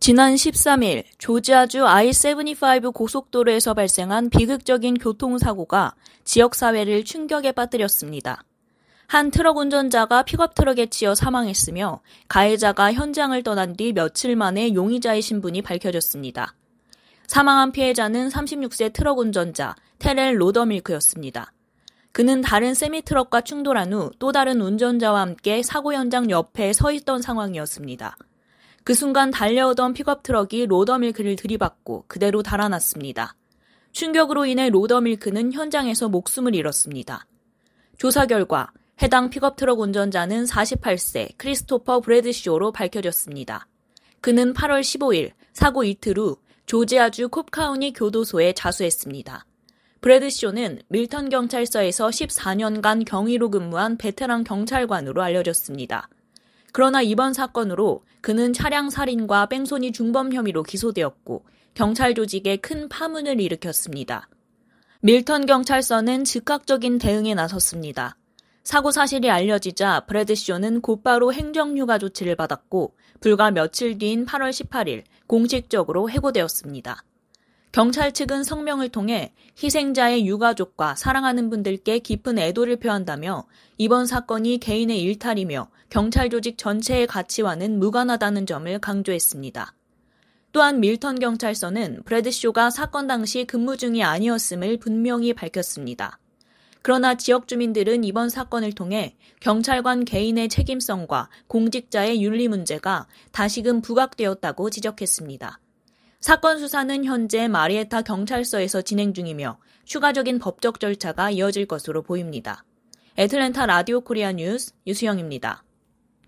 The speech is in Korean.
지난 13일 조지아주 I-75 고속도로에서 발생한 비극적인 교통사고가 지역사회를 충격에 빠뜨렸습니다. 한 트럭 운전자가 픽업 트럭에 치여 사망했으며 가해자가 현장을 떠난 뒤 며칠 만에 용의자의 신분이 밝혀졌습니다. 사망한 피해자는 36세 트럭 운전자 테렐 로더밀크였습니다. 그는 다른 세미트럭과 충돌한 후 또 다른 운전자와 함께 사고 현장 옆에 서 있던 상황이었습니다. 그 순간 달려오던 픽업 트럭이 로더밀크를 들이받고 그대로 달아났습니다. 충격으로 인해 로더밀크는 현장에서 목숨을 잃었습니다. 조사 결과 해당 픽업 트럭 운전자는 48세 크리스토퍼 브래드쇼로 밝혀졌습니다. 그는 8월 15일 사고 이틀 후 조지아주 콥카운티 교도소에 자수했습니다. 브래드쇼는 밀턴 경찰서에서 14년간 경위로 근무한 베테랑 경찰관으로 알려졌습니다. 그러나 이번 사건으로 그는 차량 살인과 뺑소니 중범 혐의로 기소되었고 경찰 조직에 큰 파문을 일으켰습니다. 밀턴 경찰서는 즉각적인 대응에 나섰습니다. 사고 사실이 알려지자 브래드쇼는 곧바로 행정휴가 조치를 받았고 불과 며칠 뒤인 8월 18일 공식적으로 해고되었습니다. 경찰 측은 성명을 통해 희생자의 유가족과 사랑하는 분들께 깊은 애도를 표한다며 이번 사건이 개인의 일탈이며 경찰 조직 전체의 가치와는 무관하다는 점을 강조했습니다. 또한 밀턴 경찰서는 브래드쇼가 사건 당시 근무 중이 아니었음을 분명히 밝혔습니다. 그러나 지역 주민들은 이번 사건을 통해 경찰관 개인의 책임성과 공직자의 윤리 문제가 다시금 부각되었다고 지적했습니다. 사건 수사는 현재 마리에타 경찰서에서 진행 중이며 추가적인 법적 절차가 이어질 것으로 보입니다. 애틀랜타 라디오 코리아 뉴스 유수영입니다.